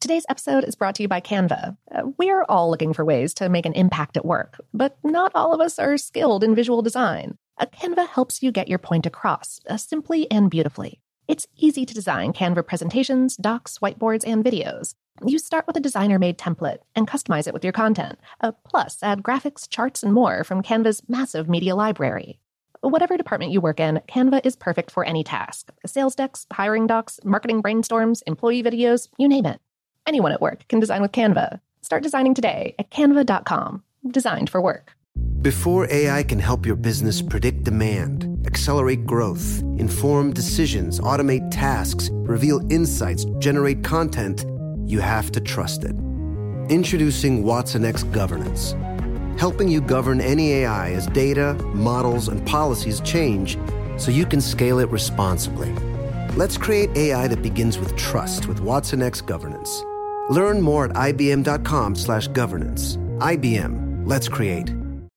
Today's episode is brought to you by Canva. We're all looking for ways to make an impact at work, but not all of us are skilled in visual design. Canva helps you get your point across, simply and beautifully. It's easy to design Canva presentations, docs, whiteboards, and videos. You start with a designer-made template and customize it with your content. Plus, add graphics, charts, and more from Canva's massive media library. Whatever department you work in, Canva is perfect for any task. Sales decks, hiring docs, marketing brainstorms, employee videos, you name it. Anyone at work can design with Canva. Start designing today at canva.com. Designed for work. Before AI can help your business predict demand, accelerate growth, inform decisions, automate tasks, reveal insights, generate content, you have to trust it. Introducing watsonx Governance, helping you govern any AI as data, models, and policies change so you can scale it responsibly. Let's create AI that begins with trust with watsonx Governance. Learn more at ibm.com/governance. IBM, let's create.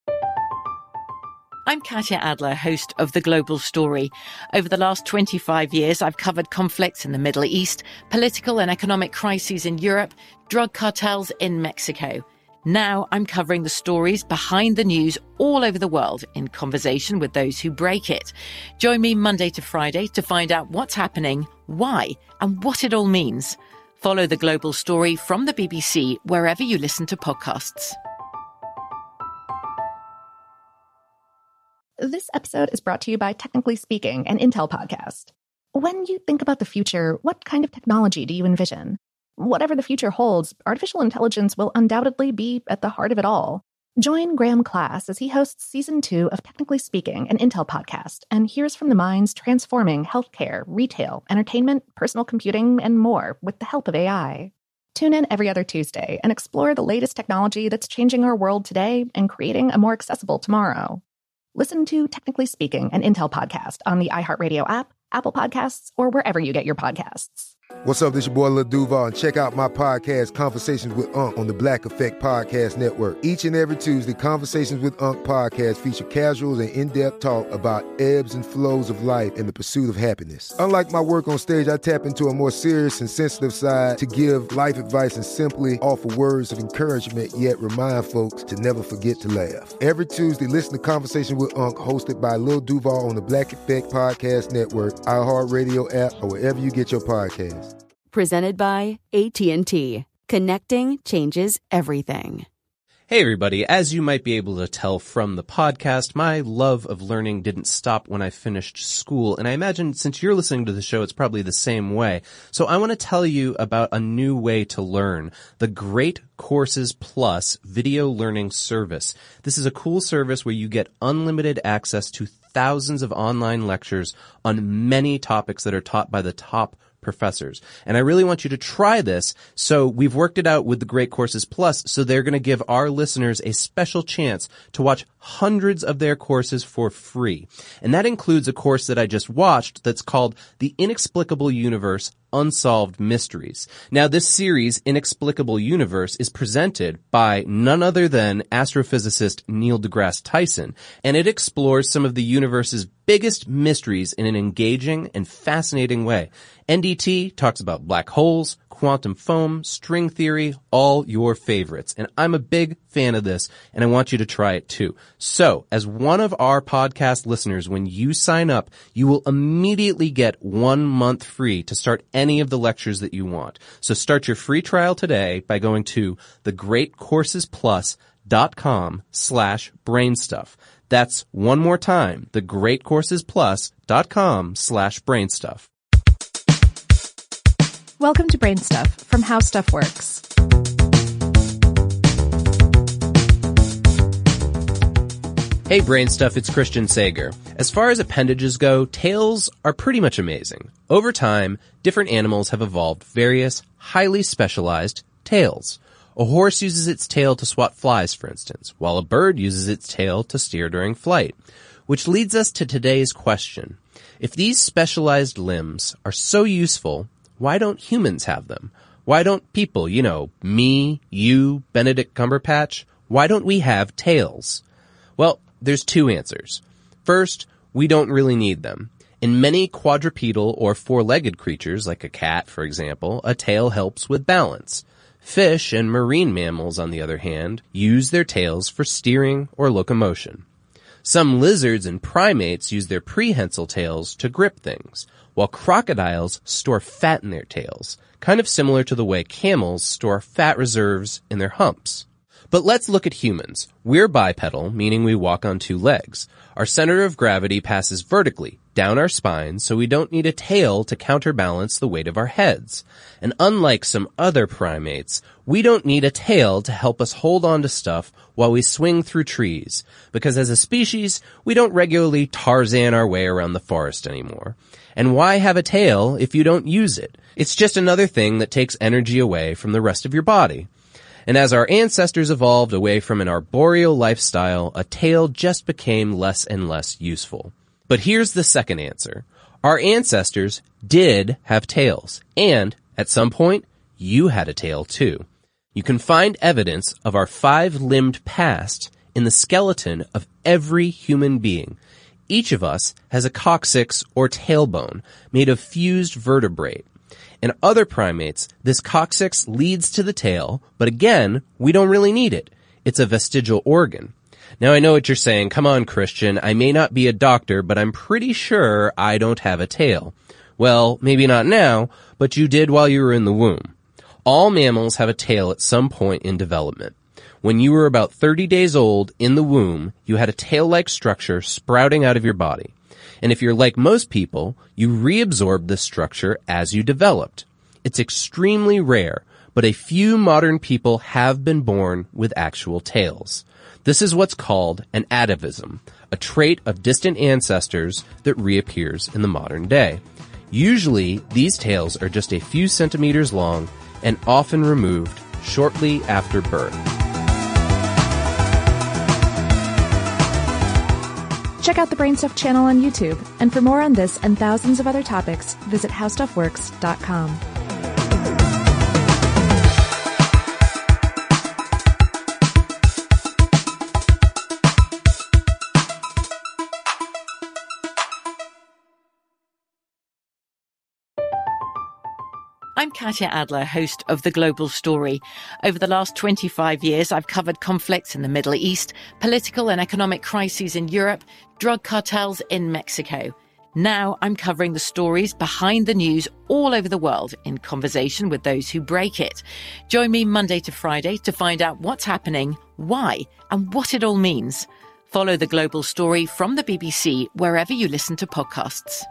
I'm Katya Adler, host of The Global Story. Over the last 25 years, I've covered conflicts in the Middle East, political and economic crises in Europe, drug cartels in Mexico. Now I'm covering the stories behind the news all over the world in conversation with those who break it. Join me Monday to Friday to find out what's happening, why, and what it all means. Follow The Global Story from the BBC wherever you listen to podcasts. This episode is brought to you by Technically Speaking, an Intel podcast. When you think about the future, what kind of technology do you envision? Whatever the future holds, artificial intelligence will undoubtedly be at the heart of it all. Join Graham Class as he hosts Season 2 of Technically Speaking, an Intel podcast, and hears from the minds transforming healthcare, retail, entertainment, personal computing, and more with the help of AI. Tune in every other Tuesday and explore the latest technology that's changing our world today and creating a more accessible tomorrow. Listen to Technically Speaking, an Intel podcast on the iHeartRadio app, Apple Podcasts, or wherever you get your podcasts. What's up, this your boy Lil Duval, and check out my podcast, Conversations with Unc, on the Black Effect Podcast Network. Each and every Tuesday, Conversations with Unc podcast feature casual and in-depth talk about ebbs and flows of life and the pursuit of happiness. Unlike my work on stage, I tap into a more serious and sensitive side to give life advice and simply offer words of encouragement, yet remind folks to never forget to laugh. Every Tuesday, listen to Conversation with Unc, hosted by Lil Duval on the Black Effect Podcast Network, iHeartRadio app, or wherever you get your podcasts. Presented by AT&T. Connecting changes everything. Hey everybody, as you might be able to tell from the podcast, my love of learning didn't stop when I finished school, and I imagine since you're listening to the show, it's probably the same way. So I want to tell you about a new way to learn, the Great Courses Plus video learning service. This is a cool service where you get unlimited access to thousands of online lectures on many topics that are taught by the top professors. And I really want you to try this. So we've worked it out with the Great Courses Plus, so they're going to give our listeners a special chance to watch hundreds of their courses for free. And that includes a course that I just watched that's called The Inexplicable Universe, Unsolved Mysteries. Now, this series, Inexplicable Universe, is presented by none other than astrophysicist Neil deGrasse Tyson, and it explores some of the universe's biggest mysteries in an engaging and fascinating way. NDT talks about black holes, quantum foam, string theory, all your favorites. And I'm a big fan of this, and I want you to try it too. So, as one of our podcast listeners, when you sign up, you will immediately get 1 month free to start any of the lectures that you want. So start your free trial today by going to thegreatcoursesplus.com/brainstuff. That's one more time, thegreatcoursesplus.com/brainstuff. Welcome to Brain Stuff from How Stuff Works. Hey Brain Stuff, it's Christian Sager. As far as appendages go, tails are pretty much amazing. Over time, different animals have evolved various highly specialized tails. A horse uses its tail to swat flies, for instance, while a bird uses its tail to steer during flight. Which leads us to today's question. If these specialized limbs are so useful, why don't humans have them? Why don't people, me, you, Benedict Cumberbatch, why don't we have tails? Well, there's two answers. First, we don't really need them. In many quadrupedal or four-legged creatures, like a cat, for example, a tail helps with balance. Fish and marine mammals, on the other hand, use their tails for steering or locomotion. Some lizards and primates use their prehensile tails to grip things, while crocodiles store fat in their tails, kind of similar to the way camels store fat reserves in their humps. But let's look at humans. We're bipedal, meaning we walk on two legs. Our center of gravity passes vertically down our spines, so we don't need a tail to counterbalance the weight of our heads. And unlike some other primates, we don't need a tail to help us hold on to stuff while we swing through trees, because as a species, we don't regularly Tarzan our way around the forest anymore. And why have a tail if you don't use it? It's just another thing that takes energy away from the rest of your body. And as our ancestors evolved away from an arboreal lifestyle, a tail just became less and less useful. But here's the second answer. Our ancestors did have tails, and at some point, you had a tail too. You can find evidence of our five-limbed past in the skeleton of every human being. Each of us has a coccyx or tailbone made of fused vertebrae. In other primates, this coccyx leads to the tail, but again, we don't really need it. It's a vestigial organ. Now I know what you're saying. Come on, Christian. I may not be a doctor, but I'm pretty sure I don't have a tail. Well, maybe not now, but you did while you were in the womb. All mammals have a tail at some point in development. When you were about 30 days old in the womb, you had a tail-like structure sprouting out of your body. And if you're like most people, you reabsorbed this structure as you developed. It's extremely rare, but a few modern people have been born with actual tails. This is what's called an atavism, a trait of distant ancestors that reappears in the modern day. Usually, these tails are just a few centimeters long and often removed shortly after birth. Check out the Brainstuff channel on YouTube, and for more on this and thousands of other topics, visit howstuffworks.com. I'm Katya Adler, host of The Global Story. Over the last 25 years, I've covered conflicts in the Middle East, political and economic crises in Europe, drug cartels in Mexico. Now I'm covering the stories behind the news all over the world in conversation with those who break it. Join me Monday to Friday to find out what's happening, why, and what it all means. Follow The Global Story from the BBC wherever you listen to podcasts.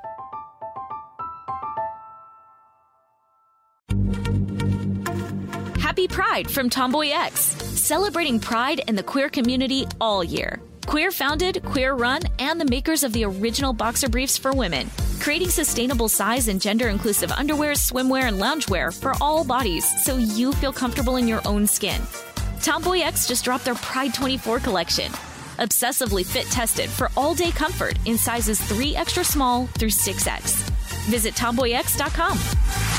Happy Pride from Tomboy X, celebrating pride and the queer community all year. Queer founded, queer run, and the makers of the original boxer briefs for women, creating sustainable size and gender inclusive underwear, swimwear, and loungewear for all bodies so you feel comfortable in your own skin. Tomboy X just dropped their Pride 24 collection, obsessively fit tested for all day comfort in sizes 3 extra small through 6X. Visit tomboyx.com.